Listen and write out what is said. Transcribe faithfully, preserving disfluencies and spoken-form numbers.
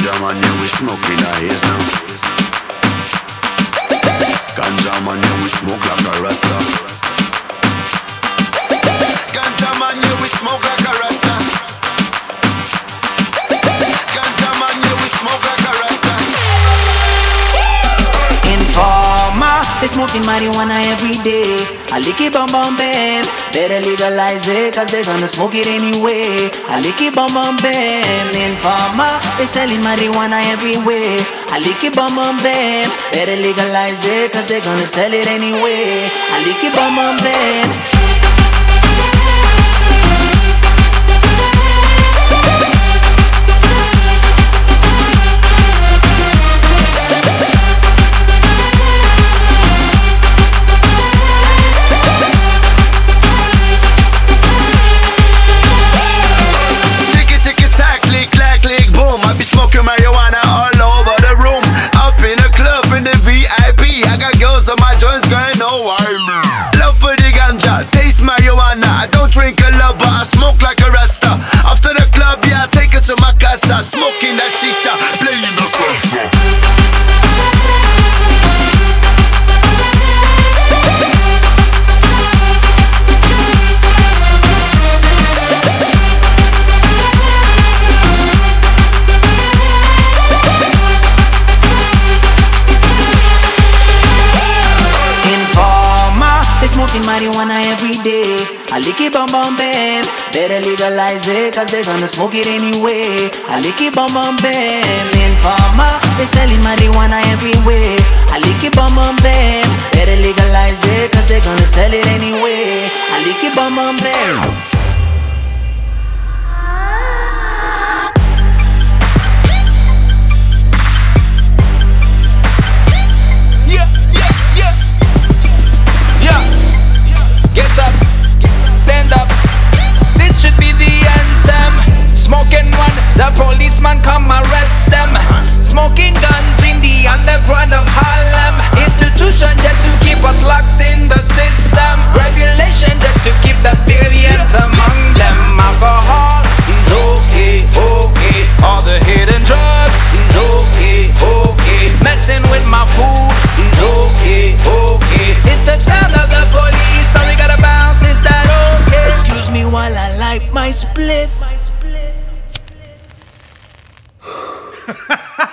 Ganja man, yeah, we smoking a haze now. Ganja man, yeah, we smoke like a rasta. Ganja man, yeah, we smoke like a rasta. Ganja man, yeah, we smoke like a rasta. Informer, they smoking marijuana every day. I lick it bum bum bam. Better legalize it, cause they gonna smoke it anyway. I lick it bum bum bam. Informer, they selling marijuana everywhere. I lick it bum bum bam. Better legalize it, cause they gonna sell it anyway. I lick it bum bum bam. Smoking marijuana all over the room. Up in the club in the V I P. I got girls on my joints going no wild. Love for the ganja, taste marijuana. I don't drink a lot, but I smoke like a rasta. After the club, yeah, I take it to my casa. Smoking that shisha, playing the salsa. Smoking marijuana every day. I lick it bum bum bam. Better legalize it, cause they gonna smoke it anyway. I lick it bum bum bam. Informer, they selling marijuana everywhere. I lick it bum bum bam. Better legalize it, cause they gonna sell it anyway. I lick it bum bum bam. Smoking one, the policeman come arrest them. Smoking guns in the underground of Harlem. Institution just to keep us locked in the system. Regulation just to keep the billions among them. Alcohol is okay, okay. All the hidden drugs is okay, okay. Messing with my food is okay, okay. It's the sound of the police, so we gotta bounce, is that okay? Excuse me while I light my spliff. Ha ha ha!